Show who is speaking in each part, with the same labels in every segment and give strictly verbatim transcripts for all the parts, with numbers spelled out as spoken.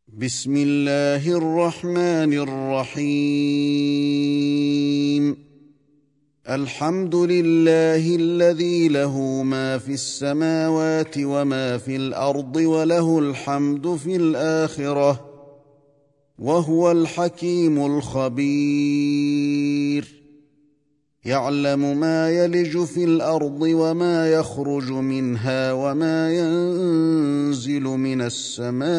Speaker 1: بسم الله الرحمن الرحيم. الحمد لله الذي له ما في السماوات وما في الأرض وله الحمد في الآخرة وهو الحكيم الخبير. يعلم ما يلج في الأرض وما يخرج منها وما ينزل من السماء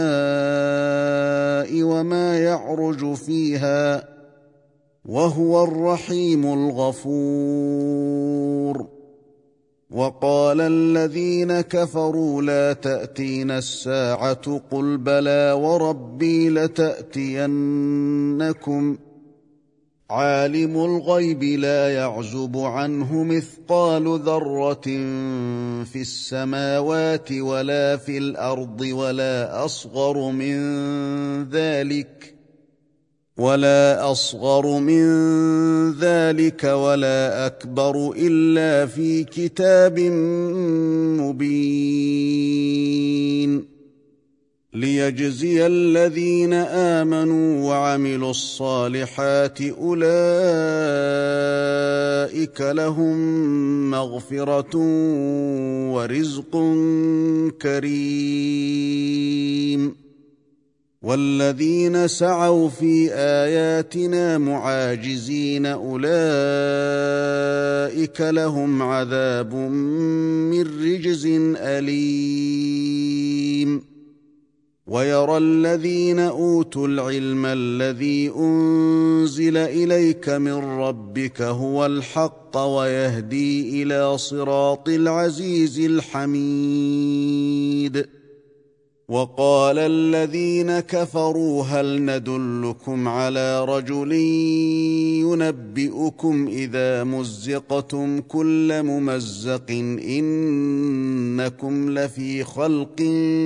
Speaker 1: وما يعرج فيها وهو الرحيم الغفور. وقال الذين كفروا لا تأتينا الساعة قل بلى وربي لتأتينكم عالم الغيب لا يعزب عنه مثقال ذرة في السماوات ولا في الأرض ولا أصغر من ذلك ولا أصغر من ذلك ولا أكبر إلا في كتاب مبين. ليجزي الذين آمنوا وعملوا الصالحات أولئك لهم مغفرة ورزق كريم. والذين سعوا في آياتنا معاجزين أولئك لهم عذاب من رجز أليم. ويرى الذين أوتوا العلم الذي أنزل إليك من ربك هو الحق ويهدي إلى صراط العزيز الحميد. وقال الذين كفروا هل ندلكم على رجل ينبئكم إذا مزقتم كل ممزق إنكم لفي خلق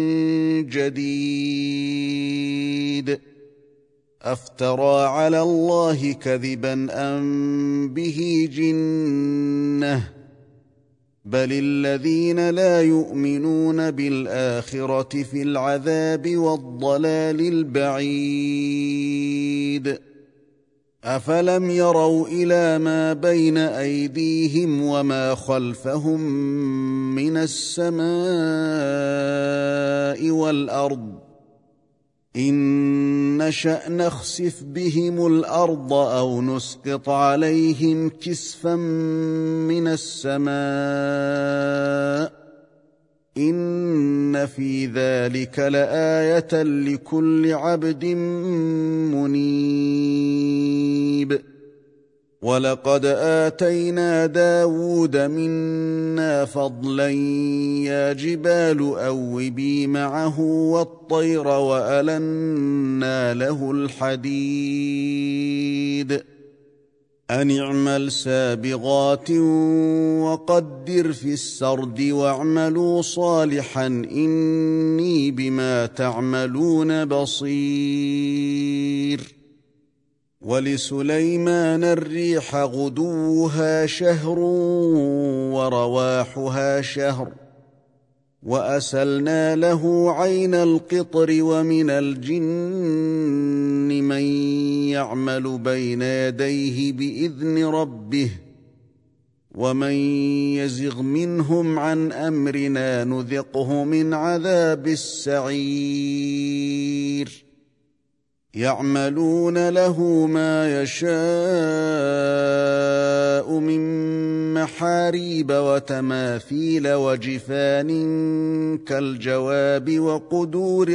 Speaker 1: جديد. أفترى على الله كذبا أم به جنة بل الذين لا يؤمنون بالآخرة في العذاب والضلال البعيد. أفلم يروا إلى ما بين أيديهم وما خلفهم من السماء والأرض إن نشأ نخسف بهم الأرض أو نسقط عليهم كسفا من السماء إن في ذلك لآية لكل عبد منيب. ولقد آتينا داود منا فضلا يا جبال أوبي معه والطير وألنا له الحديد أن اعمل سابغات وقدر في السرد واعملوا صالحا إني بما تعملون بصير. ولسليمان الريح غدوها شهر ورواحها شهر وأسلنا له عين القطر ومن الجن من يعمل بين يديه بإذن ربه ومن يزغ منهم عن أمرنا نذقه من عذاب السعير. يعملون له ما يشاء من محاريب وتماثيل وجفان كالجواب وقدور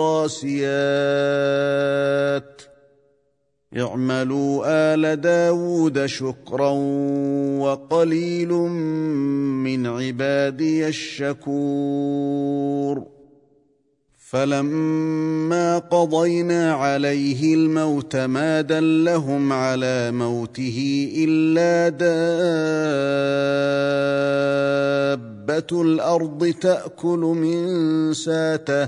Speaker 1: الراسيات. اعملوا آل داود شكرا وقليل من عبادي الشكور. فلما قضينا عليه الموت ما دلهم على موته إلا دابة الأرض تأكل من ساته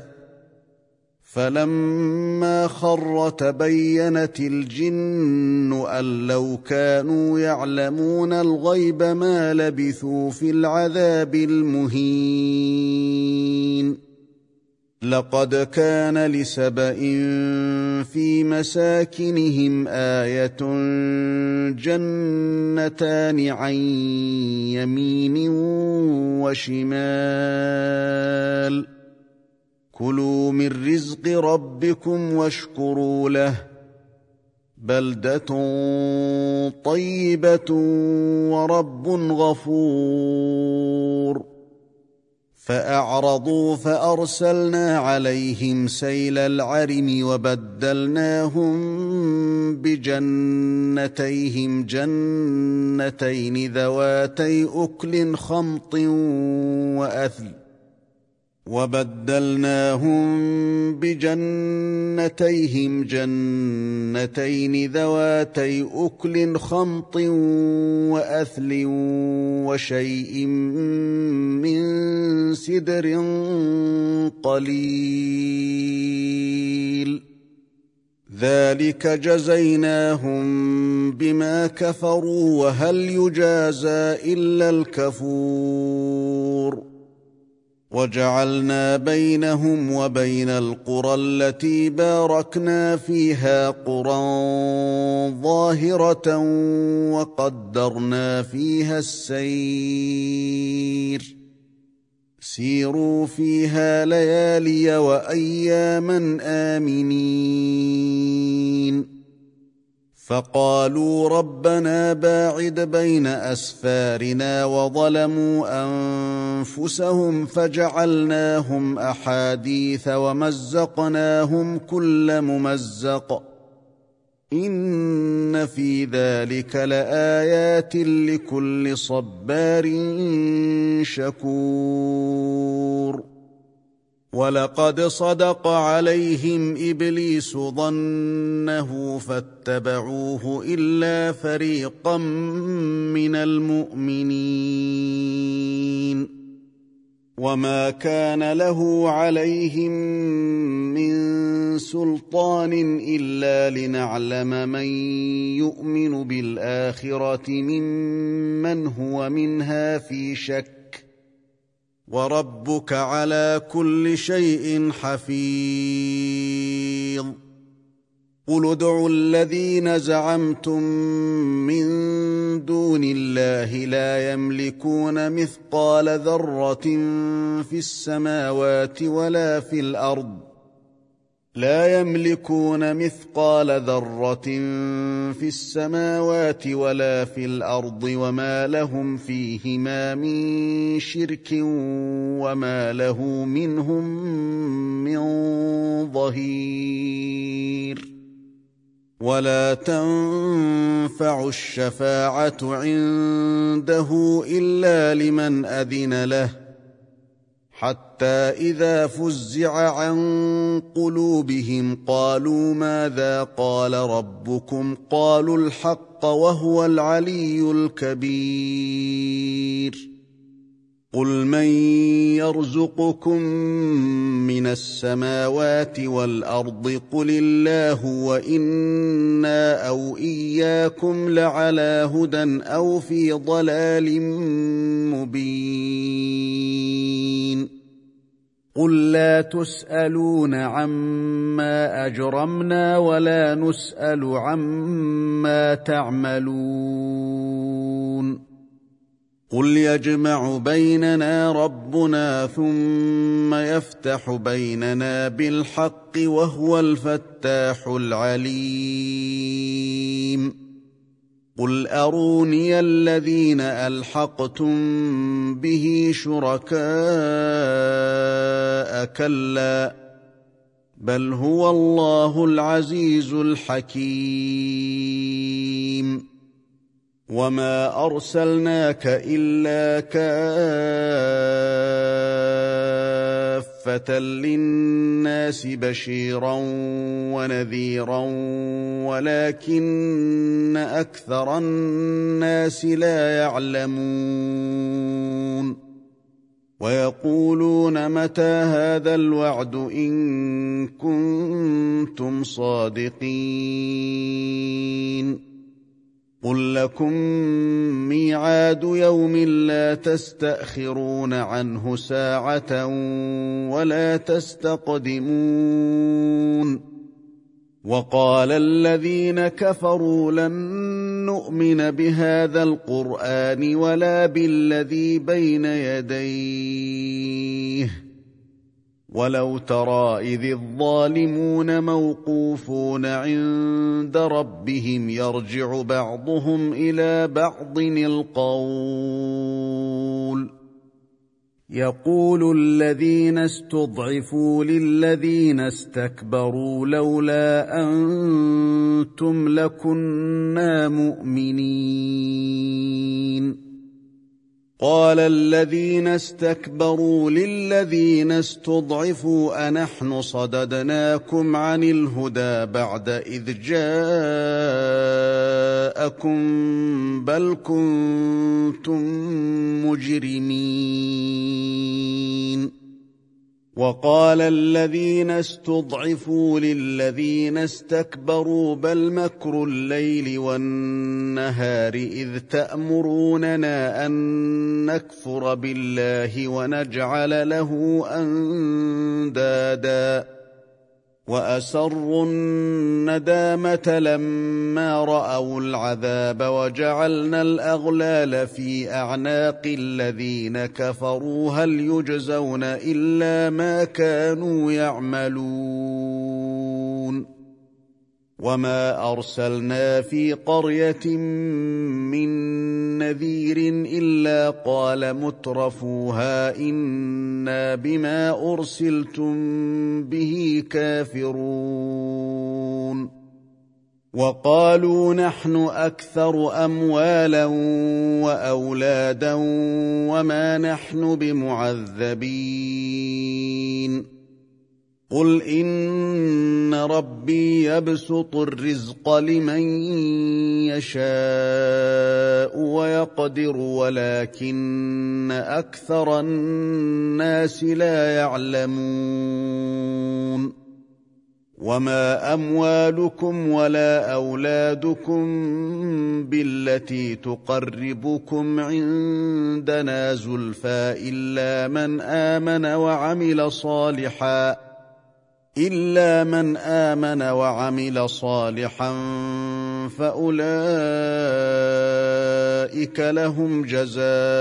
Speaker 1: فلما خر تبينت الجن أن لو كانوا يعلمون الغيب ما لبثوا في العذاب المهين. لقد كان لسبإ في مساكنهم آية جنتان عن يمين وشمال كلوا من رزق ربكم واشكروا له بلدة طيبة ورب غفور فأعرضوا فأرسلنا عليهم سيل العرم وبدلناهم بجنتيهم جنتين ذواتي أكل خمط وأثل وبدلناهم بجنتيهم جنتين ذواتي أكل خمط وأثل وشيء من سدر قليل ذلك جزيناهم بما كفروا وهل يجازى إلا الكفور وجعلنا بينهم وبين القرى التي باركنا فيها قرى ظاهرة وقدرنا فيها السير سيروا فيها ليالي وأياما آمنين فقالوا ربنا باعد بين أسفارنا وظلموا أنفسهم فجعلناهم أحاديث ومزقناهم كل ممزق إن في ذلك لآيات لكل صبار شكور ولقد صدق عليهم إبليس ظنه فاتبعوه إلا فريقا من المؤمنين وما كان له عليهم من سلطان إلا لنعلم من يؤمن بالآخرة ممن هو منها في شك وربك على كل شيء حفيظ قل ادعوا الذين زعمتم من دون الله لا يملكون مثقال ذرة في السماوات ولا في الأرض لا يملكون مثقال ذرة في السماوات ولا في الأرض وما لهم فيهما من شرك وما له منهم من ظهير ولا تنفع الشفاعة عنده إلا لمن أذن له حتى إذا فزع عن قلوبهم قالوا ماذا قال ربكم قالوا الحق وهو العلي الكبير قل من يرزقكم من السماوات والأرض قل الله وإنا أو إياكم لعلى هدى أو في ضلال مبين قل لا تسألون عما أجرمنا ولا نسأل عما تعملون قل يجمع بيننا ربنا ثم يفتح بيننا بالحق وهو الفتاح العليم قل أروني الذين ألحقتم به شركاء كلا بل هو الله العزيز الحكيم وما أرسلناك إلا كافة للناس بشيرا ونذيرا ولكن أكثر الناس لا يعلمون ويقولون متى هذا الوعد إن كنتم صادقين قل لكم ميعاد يوم لا تستأخرون عنه ساعة ولا تستقدمون وقال الذين كفروا لن نؤمن بهذا القرآن ولا بالذي بين يديه ولو ترى إذ الظالمون موقوفون عند ربهم يرجع بعضهم إلى بعض القول يقول الذين استضعفوا للذين استكبروا لولا أنتم لكنا مؤمنين قال الذين استكبروا للذين استضعفوا أنحن صددناكم عن الهدى بعد إذ جاءكم بل كنتم مجرمين وقال الذين استضعفوا للذين استكبروا بل مكر الليل والنهار إذ تأمروننا أن نكفر بالله ونجعل له أندادا وأسروا الندامة لما رأوا العذاب وجعلنا الأغلال في أعناق الذين كفروا هل يجزون إلا ما كانوا يعملون وما أرسلنا في قرية من نذير إلا قال مترفوها إنا بما أرسلتم به كافرون وقالوا نحن أكثر أموالا وأولادا وما نحن بمعذبين قل إن ربي يبسط الرزق لمن يشاء ويقدر ولكن أكثر الناس لا يعلمون وما أموالكم ولا أولادكم بالتي تقربكم عندنا زلفى إلا من آمن وعمل صالحا إلا من آمن وعمل صالحا فأولئك لهم جزاء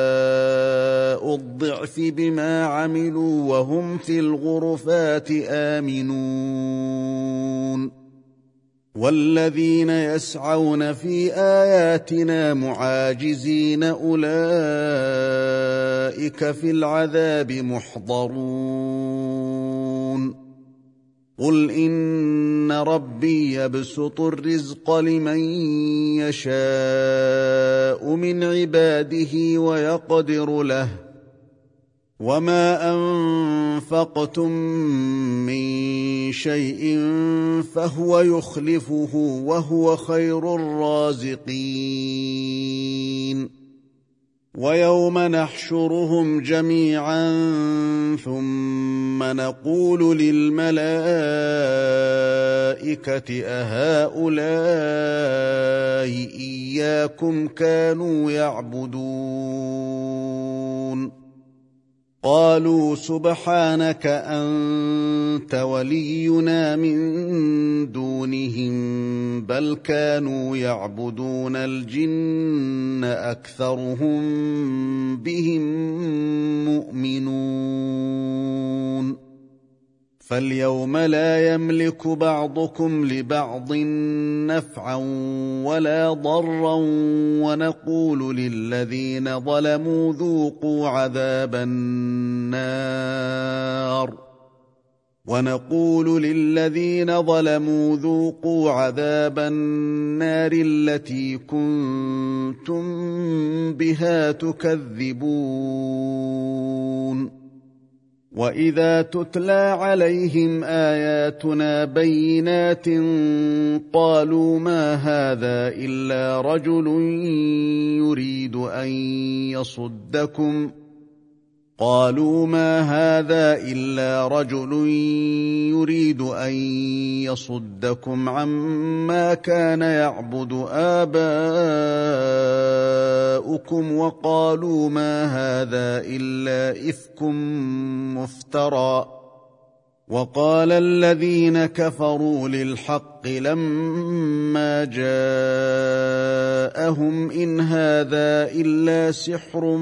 Speaker 1: الضعف بما عملوا وهم في الغرفات آمنون والذين يسعون في آياتنا معاجزين أولئك في العذاب محضرون قل إن ربي يبسط الرزق لمن يشاء من عباده ويقدر له وما أنفقتم من شيء فهو يخلفه وهو خير الرازقين ويوم نحشرهم جميعا ثم نقول للملائكة أهؤلاء إياكم كانوا يعبدون قالوا سبحانك أنت ولينا من دونهم بل كانوا يعبدون الجن أكثرهم بهم مؤمنون فاليوم لا يملك بعضكم لبعض نفعا ولا ضرا ونقول للذين ظلموا ذوقوا عذاب النار ونقول للذين ظلموا ذوقوا عذاب النار التي كنتم بها تكذبون وإذا تتلى عليهم آياتنا بينات قالوا ما هذا إلا رجل يريد أن يصدكم قالوا ما هذا إلا رجل يريد أن يصدكم عما كان يعبد آباؤكم وقالوا ما هذا إلا إفك مفترى. وقال الذين كفروا للحق لما جاءهم إن هذا إلا سحر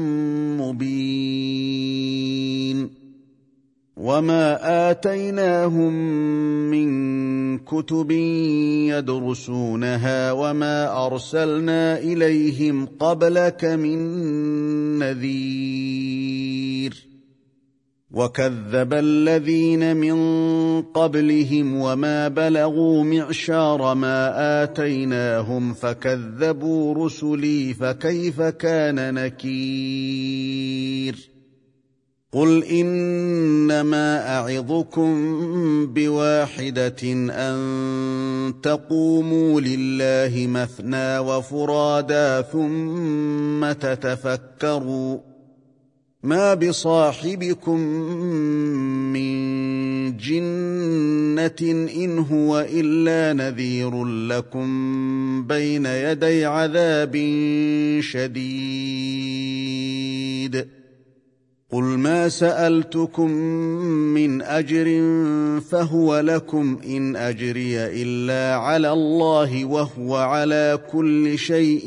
Speaker 1: مبين. وما آتيناهم من كتب يدرسونها وما أرسلنا إليهم قبلك من نذير. وكذب الذين من قبلهم وما بلغوا معشار ما آتيناهم فكذبوا رسلي فكيف كان نكير. قل إنما أعظكم بواحدة أن تقوموا لله مثنى وفرادا ثم تتفكروا ما بصاحبكم من جنة إن هو إلا نذير لكم بين يدي عذاب شديد. قل ما سألتكم من أجر فهو لكم إن أجري إلا على الله وهو على كل شيء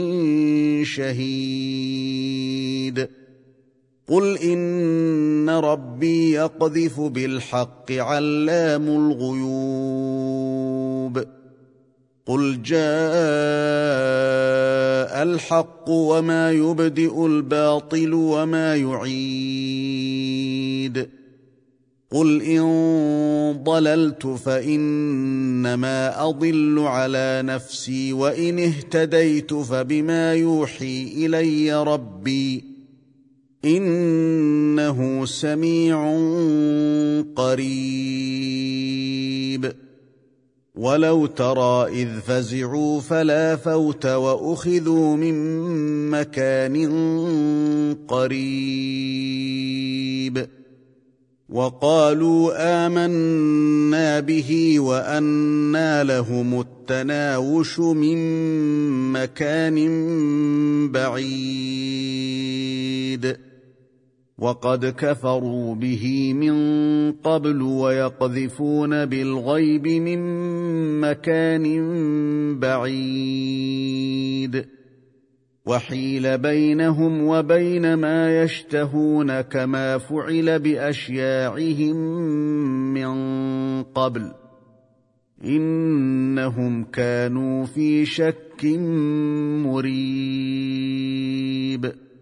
Speaker 1: شهيد. قل إن ربي يقذف بالحق علام الغيوب. قل جاء الحق وما يبدئ الباطل وما يعيد. قل إن ضللت فإنما أضل على نفسي وإن اهتديت فبما يوحي إلي ربي إنه سميع قريب. ولو ترى إذ فزعوا فلا فوت وأخذوا من مكان قريب وقالوا آمنا به وأنى لهم التناوش من مكان بعيد وقد كفروا به من قبل ويقذفون بالغيب من مكان بعيد وحيل بينهم وبين ما يشتهون كما فعل بأشياعهم من قبل إنهم كانوا في شك مريب.